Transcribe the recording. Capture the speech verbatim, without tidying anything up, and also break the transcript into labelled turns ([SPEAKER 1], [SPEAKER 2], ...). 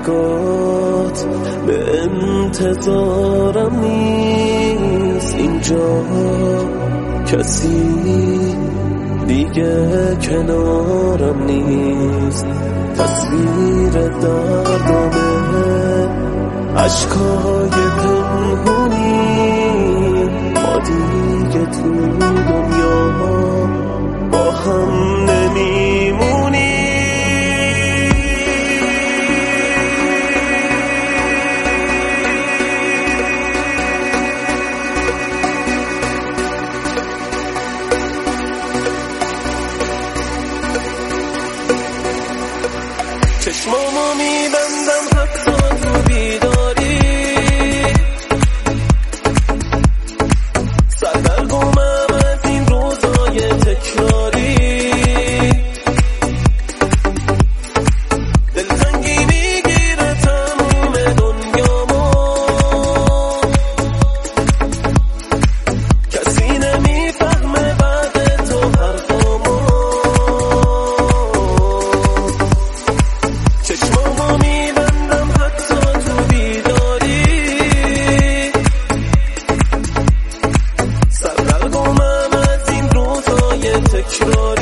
[SPEAKER 1] نگات به انتظارم نیست. اینجا کسی دیگه کنارم نیست. تصویر دردامه عشقای پنهونی، ما دیگه تو دنیا با هم نمیمونی. چشمامو میبندم حتی تو بیداری، سردرگمم از این روزای تکراری. دلتنگی میگیره تموم دنیامو، کسی نمیفهمه بعد تو حرفامو. چشمامو میبندم حتی تو بیداری، سردرگمم از این روزای تکراری.